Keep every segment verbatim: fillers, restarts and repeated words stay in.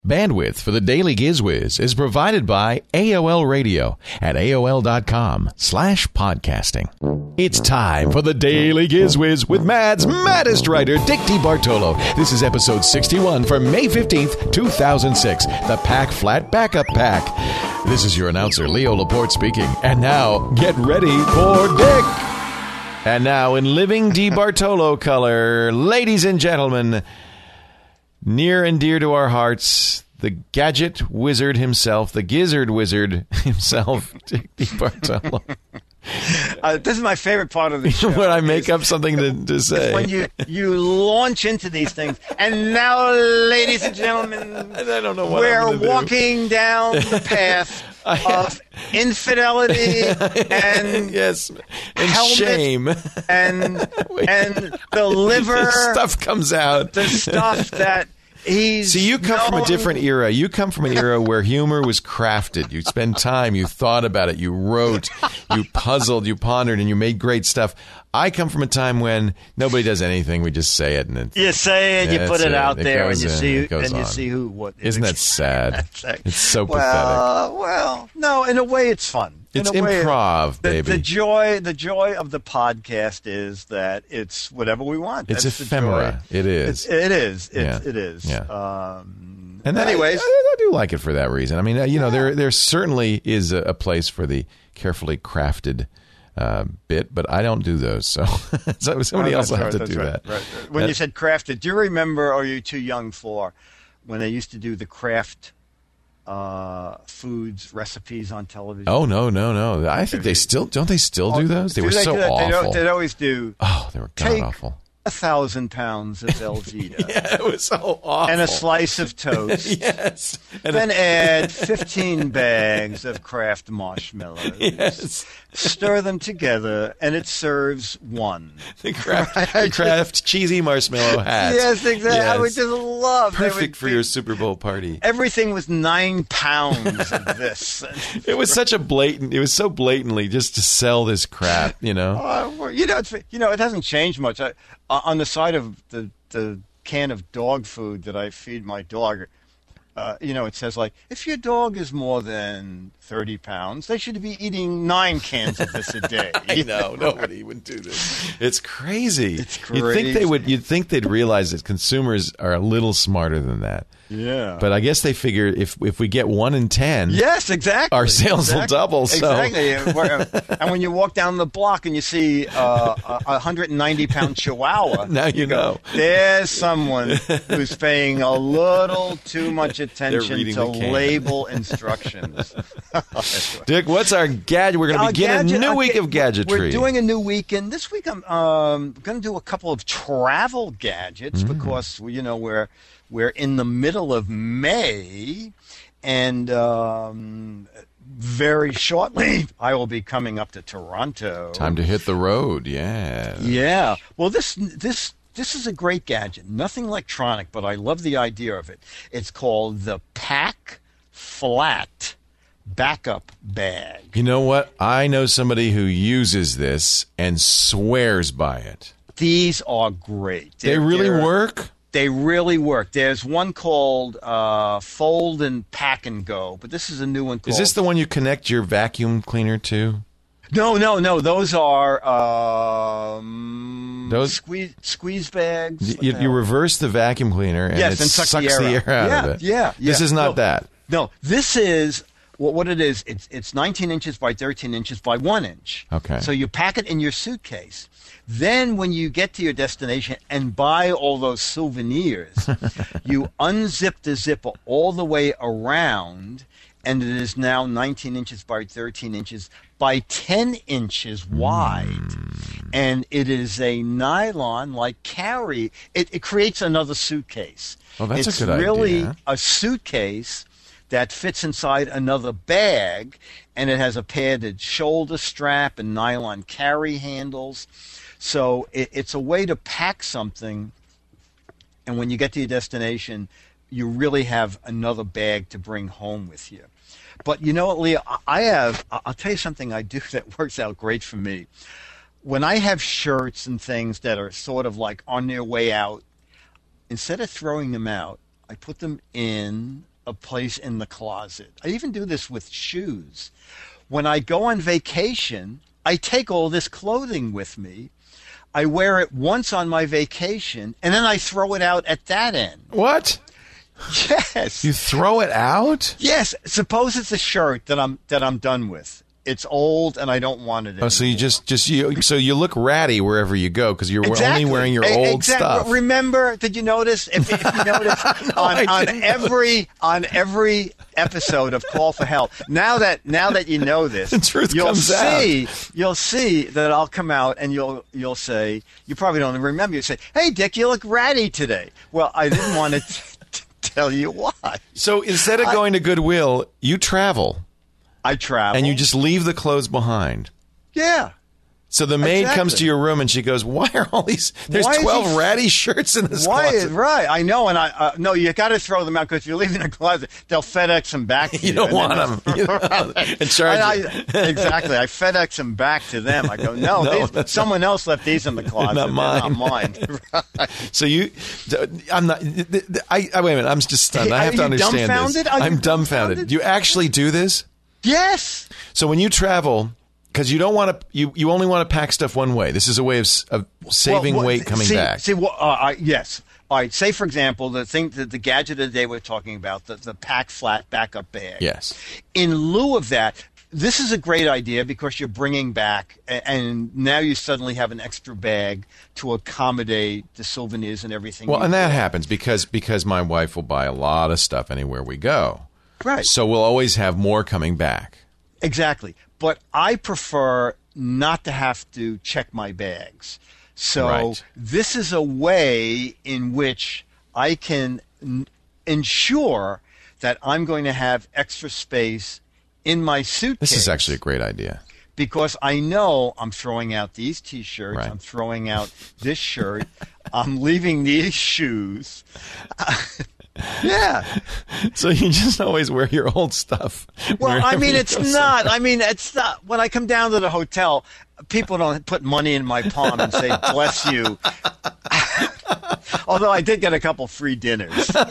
Bandwidth for the Daily GizWiz is provided by A O L Radio at A O L dot com slash podcasting. It's time for the Daily GizWiz with Mad's maddest writer, Dick DeBartolo. This is episode sixty-one for May fifteenth, two thousand six, the Pack Flat Backup Pack. This is your announcer, Leo Laporte speaking. And now, get ready for Dick. And now, in living DeBartolo color, ladies and gentlemen, near and dear to our hearts, the gadget wizard himself, the gizzard wizard himself, Dick DeBartolo. Uh, this is my favorite part of the show. When I make up something to, to say. When you, you launch into these things. And now, ladies and gentlemen, I don't know what we're I'm gonna walking do. down the path of infidelity and yes, and helmet shame. And, and the liver. The stuff comes out. The stuff that... He's See, you come known. from a different era. You come from an era where humor was crafted. You spend time, you thought about it, you wrote, you puzzled, you pondered, and you made great stuff. I come from a time when nobody does anything. We just say it, and it's, you say it, yeah, you put it, it out it there, and goes you in, see, it goes and you on. see who what. Isn't that sad? It's so well, pathetic. Well, no, in a way, it's fun. In It's a way, improv, the, baby. The joy, the joy of the podcast is that it's whatever we want. It's That's ephemera. The joy. It is. It's, it is. It's, Yeah. It is. Yeah. Um, And anyways, I, I, I do like it for that reason. I mean, uh, you know, there there certainly is a, a place for the carefully crafted uh, bit, but I don't do those. So, so somebody Oh, else will that's have right, to do that's that. right, right, right. When That- you said crafted, do you remember, or are you too young for, when they used to do the craft uh, foods recipes on television? Oh no, no, no! I think they still don't. They still do those. They Do were so do that? They awful. don't- They'd always do Oh, they were god Take- awful. a thousand pounds of Velveeta Yeah, it was so awful. and a slice of toast. Yes. And Then a- add fifteen bags of Kraft marshmallows. Yes. Stir them together, and it serves one. the Kraft, the Kraft cheesy marshmallow hat. Yes, exactly. I would Yes. just love. they Perfect would for be- your Super Bowl party. Everything was nine pounds of this. It was such a blatant. It was so blatantly just to sell this crap. You know. Uh, well, you know, it's, you know, it hasn't changed much. I, uh, on the side of the the can of dog food that I feed my dog, uh, you know, it says like, if your dog is more than thirty pounds, they should be eating nine cans of this a day. I know nobody would do this. It's crazy. It's You'd think they crazy. would. You'd think they'd realize that consumers are a little smarter than that. Yeah. But I guess they figure if if we get one in ten, Yes, exactly. our sales will Exactly. double. So Exactly. And we're- and when you walk down the block and you see uh, a one hundred ninety pound Chihuahua, now you know. there's someone who's paying a little too much attention reading to the can. label instructions. Dick, what's our gadget? We're going to Uh, begin gadget- a new okay, week of gadgetry. We're doing a new week, and this week I'm um, going to do a couple of travel gadgets Mm. because you know we're we're in the middle of May, and um, very shortly I will be coming up to Toronto. Time to hit the road. Yeah. Yeah. Well, this this this is a great gadget. Nothing electronic, but I love the idea of it. It's called the Pack Flat Backup Bag. You know what? I know somebody who uses this and swears by it. These are great. They They're- really they're- work? They really work. There's one called uh, Fold and Pack and Go, but this is a new one called... Is this the one you connect your vacuum cleaner to? No, no, no. Those are um, Those- squeeze squeeze bags. You, What you, the you hell? reverse the vacuum cleaner and Yes, it and suck sucks the air out. out Yeah, of it. yeah, This yeah. is not No. that. No, this is what what it is. It's it's nineteen inches by thirteen inches by one inch. Okay. So you pack it in your suitcase. Then when you get to your destination and buy all those souvenirs, you unzip the zipper all the way around, and it is now nineteen inches by thirteen inches by ten inches wide. Mm. And it is a nylon like carry. It, it creates another suitcase. Oh, that's a it's good really idea. a suitcase that fits inside another bag, and it has a padded shoulder strap and nylon carry handles. So it, it's a way to pack something, and when you get to your destination, you really have another bag to bring home with you. But you know what, Leah? I have, I'll tell you something I do that works out great for me. When I have shirts and things that are sort of like on their way out, instead of throwing them out, I put them in a place in the closet. I even do this with shoes. When I go on vacation, I take all this clothing with me. I wear it once on my vacation, and then I throw it out at that end. What? Yes. You throw it out? Yes. Suppose it's a shirt that I'm that I'm done with. It's old and I don't want it anymore. Oh, so you just just you so you look ratty wherever you go because you're exactly. only wearing your A- old exactly. stuff. Remember? Did you notice? If, if you notice no, on, on didn't. every on every episode of Call for Help. Now that now that you know this, The truth you'll comes see out. you'll see that I'll come out and you'll you'll say you probably don't remember. You say, "Hey, Dick, you look ratty today." Well, I didn't want to t- tell you why. So instead of I- going to Goodwill, you travel. I travel And you just leave the clothes behind. yeah. So the maid Exactly. comes to your room and she goes, "Why are all these? There's Why is twelve he- ratty shirts in this Why? closet." Right, I know, and I uh, no, you got to throw them out because if you leave in a closet, they'll FedEx them back to you. You don't and want then- them. You know, and charge I, you. I, exactly. I FedEx them back to them. I go, no, No, these, that's someone else left these in the closet. Not They're mine. Not mine. Right. So you, I'm not. I, I wait a minute. I'm just stunned. I Are have to you understand this. dumbfounded? Are you I'm dumbfounded. dumbfounded? You actually do this? Yes. So when you travel, because you don't want to, you, you only want to pack stuff one way. This is a way of, s- of saving Well, well, weight coming see, back. See, well, uh, I, yes. All right. Say, for example, the thing, the, the gadget of the day we're talking about, the, the pack flat backup bag. Yes. In lieu of that, this is a great idea because you're bringing back, a- and now you suddenly have an extra bag to accommodate the souvenirs and everything. Well, you and that bought. happens because because my wife will buy a lot of stuff anywhere we go. Right. So we'll always have more coming back. Exactly. But I prefer not to have to check my bags. So Right. this is a way in which I can n- ensure that I'm going to have extra space in my suitcase. This is actually a great idea. Because I know I'm throwing out these T-shirts, Right. I'm throwing out this shirt, I'm leaving these shoes. Yeah. So you just always wear your old stuff. Well, I wherever mean, you it's go not. somewhere. I mean, it's not. When I come down to the hotel, people don't put money in my palm and say, bless you. Although I did get a couple free dinners. So,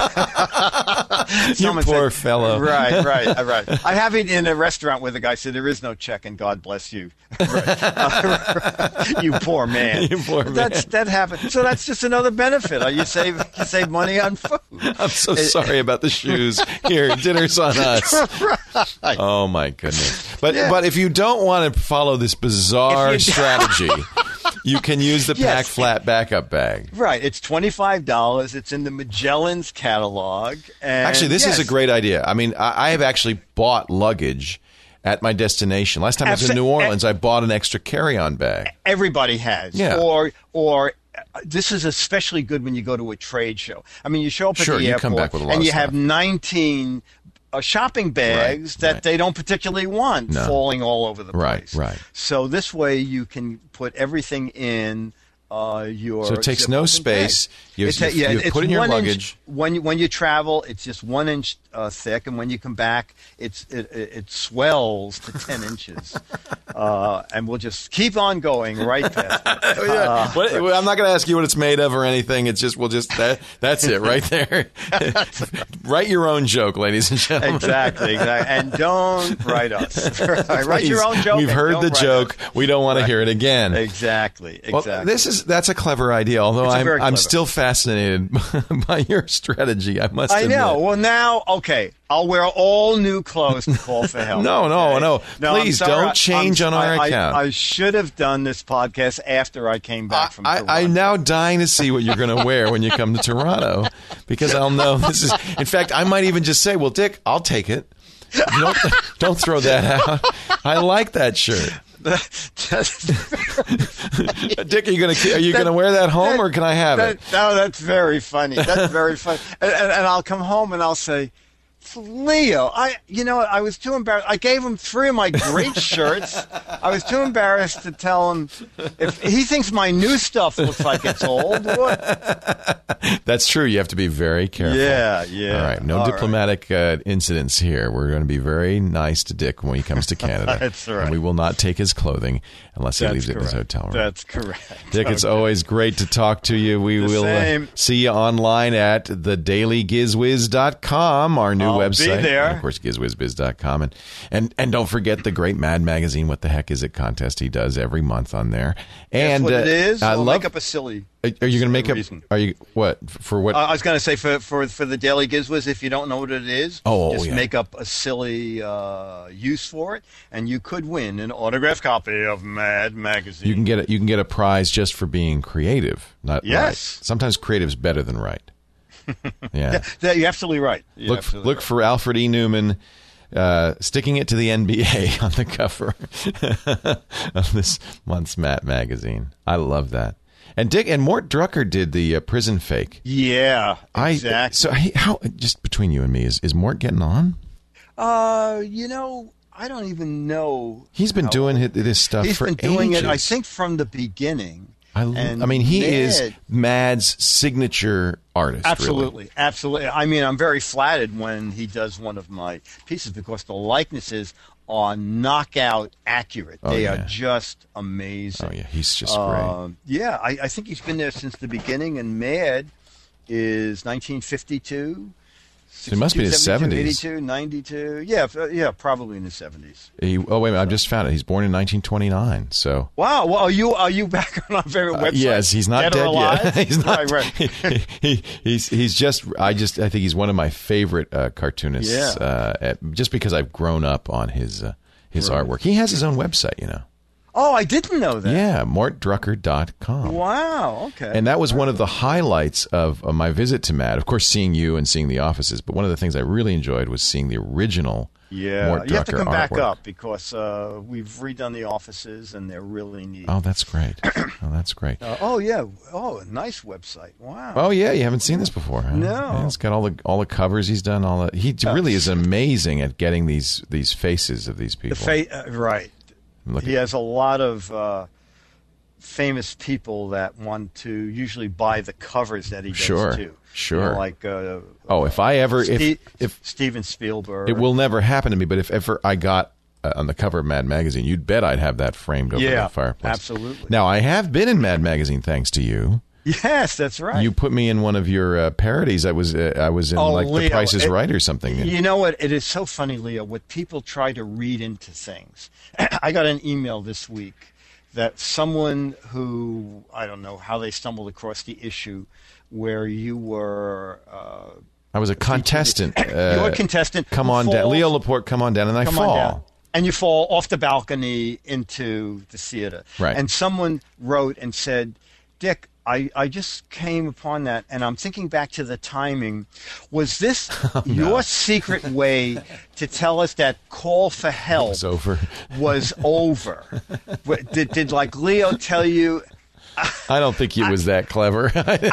You someone poor said- fellow. Right, right, right. I have it in a restaurant where the guy said, there is no check and God bless you. Right. You poor man. You poor man. That's, that happens. So that's just another benefit. Uh, You save, you save money on food. I'm so sorry about the shoes. Here, dinner's on us. Right. Oh my goodness! But Yeah. but if you don't want to follow this bizarre If you- strategy, you can use the Yes. pack flat backup bag. Right. It's twenty-five dollars. It's in the Magellan's catalog. And Actually, this is yes. a great idea. I mean, I, I have actually bought luggage at my destination. Last time I was in Abso- New Orleans, I bought an extra carry-on bag. Everybody has. Yeah. Or, or uh, this is especially good when you go to a trade show. I mean, you show up at Sure, the you airport come back with a lot and of you have stuff. nineteen uh, shopping bags Right, that right. they don't particularly want No. falling all over the Right, place. right. So this way you can put everything in uh, your. So it takes zip no open space. bag. You- It's you- a- yeah, you it's put in your one inch- luggage. when you, when you travel, it's just one inch uh, thick, and when you come back, it's it, it, it swells to ten inches, uh, and we'll just keep on going right past it. Uh, What- I'm not going to ask you what it's made of or anything. It's just we'll just that, that's it right there. Write your own joke, ladies and gentlemen. Exactly, exactly, and don't write us. Right, write your own Please. joke. We've and heard don't the write joke. us. We don't want to Right. hear it again. Exactly, exactly. Well, this is that's a clever idea. Although It's a I'm very I'm clever. still fascinated by your strategy. I must. I admit. know. Well, now, okay, I'll wear all new clothes to call for help. No, no, okay? no. I'm Please sorry. don't I- change I'm- on our I- I- account. I should have done this podcast after I came back from I, Toronto. I'm now dying to see what you're going to wear when you come to Toronto, because I'll know this is. In fact, I might even just say, "Well, Dick, I'll take it. Don't, don't throw that out. I like that shirt." Dick, are you going to are you going to wear that home, or can I have That- it? No, that's very funny. That's very funny. And, and, and I'll come home and I'll say, Leo, I, you know, I was too embarrassed. I gave him three of my great shirts. I was too embarrassed to tell him if he thinks my new stuff looks like it's old. What? That's true. You have to be very careful. Yeah, yeah. All right. No All diplomatic uh, incidents here. We're going to be very nice to Dick when he comes to Canada. That's right. And we will not take his clothing unless he That's leaves correct. it in his hotel room. That's correct. Dick, it's Okay. always great to talk to you. We The will uh, same. see you online at the daily giz wiz dot com, our new I'll be website. there. And of course, giz wiz biz dot com. And, and, and don't forget the great Mad Magazine, What the Heck Is It contest he does every month on there. Guess And what it uh, is? I I'll love. make up a silly. Are are you going to make up? reason. Are you what for what? Uh, I was going to say for, for for the Daily Gizwiz, if you don't know what it is, Oh, just yeah. make up a silly uh, use for it, and you could win an autographed copy of Mad Magazine. You can get a, you can get a prize just for being creative, not Yes. right. Sometimes creative's better than right. Yeah. Yeah, you're absolutely right. You're look absolutely look right. for Alfred E. Newman uh, sticking it to the N B A on the cover of this month's Matt magazine. I love that. And Dick and Mort Drucker did the uh, prison fake. Yeah, I exactly. so he, how just between you and me is is Mort getting on? Uh, you know, I don't even know. He's been how- doing hi- this stuff He's for been doing ages. it, I think, from the beginning. I, And I mean, he Mad- is Mad's signature artist. Absolutely, really. absolutely. I mean, I'm very flattered when he does one of my pieces because the likenesses are knockout accurate. Oh, they yeah. are just amazing. Oh yeah, he's just great. Um, yeah, I, I think he's been there since the beginning, and Mad is nineteen fifty-two. So he must be in his seventy-two, seventies. eighty-two, ninety-two. Yeah, f- yeah, probably in his seventies. He, oh wait a minute, I just found it. He's born in nineteen twenty-nine. So Wow. Well, are you are you back on our favorite uh, website? yes, he's not Dead, dead or alive? yet. he's not. Right, right. he, he, he's he's just. I just. I think he's one of my favorite uh, cartoonists. Yeah. Uh, at, just because I've grown up on his uh, his Right. artwork. He has his own website. You know. Oh, I didn't know that. Yeah, mort drucker dot com. Wow. Okay. And that was one of the highlights of, of my visit to Mad. Of course, seeing you and seeing the offices. But one of the things I really enjoyed was seeing the original Yeah, Mort Drucker you have to come back artwork. up because uh, we've redone the offices and they're really neat. Oh, that's great. Oh, that's great. Uh, oh yeah, oh nice website. Wow. Oh yeah, you haven't seen this before, huh? No. Yeah, it's got all the all the covers he's done. All the, he really is amazing at getting these these faces of these people. the fa- uh, right. Look He at- has a lot of uh, famous people that want to usually buy the covers that he does Sure, too. You sure. know, like uh, oh, if I ever if Steve, if Steven Spielberg. it will never happen to me, but if ever I got uh, on the cover of Mad Magazine, you'd bet I'd have that framed over Yeah, the fireplace. absolutely. Now I have been in Mad Magazine thanks to you. Yes, that's right. You put me in one of your uh, parodies. I was uh, I was in Oh, like The Leo, Price is it- Right or something. You know what? It is so funny, Leo, what people try to read into things. I got an email this week that someone who, I don't know how they stumbled across the issue, where you were... Uh, I was a contestant. you were Uh, a contestant. come who on down, falls- Leo Laporte. Come on down, and I come fall. on down. And you fall off the balcony into the theater. Right. And someone wrote and said, Dick, I, I just came upon that, and I'm thinking back to the timing. Was this Oh, your secret way to tell us that Call for Help It's over. was over? What- did, did, like, Leo tell you, I don't think he was that clever.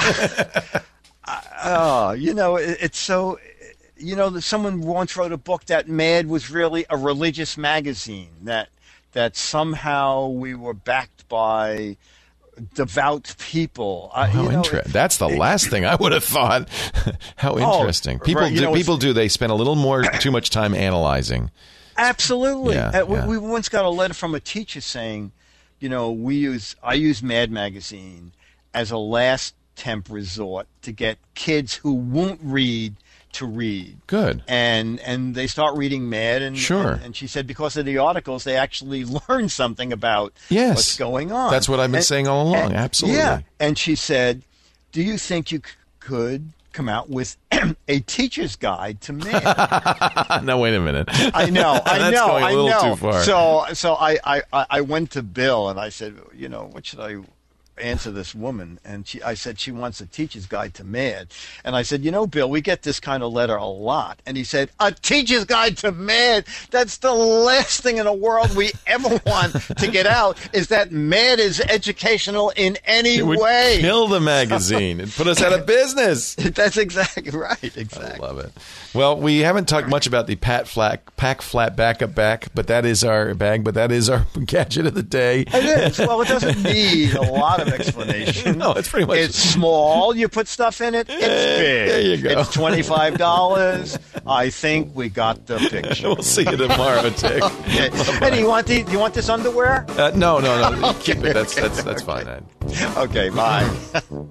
oh, you know, it, it's so... You know, that someone once wrote a book that Mad was really a religious magazine, that that somehow we were backed by devout people. I- How you know, interesting! That's the last thing I would have thought. How Oh, interesting! People right, you do. know, it's- People do. They spend a little more, too much time analyzing. Absolutely. Yeah, Uh, we, yeah. we once got a letter from a teacher saying, you know, we use I use Mad Magazine as a last temp resort to get kids who won't read to read. Good. And and they start reading Mad, and, Sure. and and she said because of the articles they actually learn something about Yes. what's going on. That's what I've been And- saying all along. and- Absolutely. Yeah. And she said, "Do you think you c- could come out with a teacher's guide to Mad?" No, wait a minute. I know, I That's know, going a I little know. too far. So, so I, I, I went to Bill and I said, you know, what should I, answer this woman, and she, I said she wants a teacher's guide to MAD. And I said, you know, Bill, we get this kind of letter a lot. And he said, a teacher's guide to MAD? That's the last thing in the world we ever want to get out, is that MAD is educational in any it would way. Kill the magazine and put us out of business. That's exactly right. Exactly. I love it. Well, we haven't talked much about the Pat Flat, Pack Flat Backup Back, but that is our bag, but that is our gadget of the day. It is. Well, it doesn't need a lot of explanation. No, it's pretty much. It's small. You put stuff in it. It's big. There you go. It's twenty-five dollars. I think we got the picture. We'll see you tomorrow, Dick. Okay. Hey, do you want the? Do you want this underwear? Uh, no, no, no. Okay. Keep it. That's that's that's fine. Okay. Bye.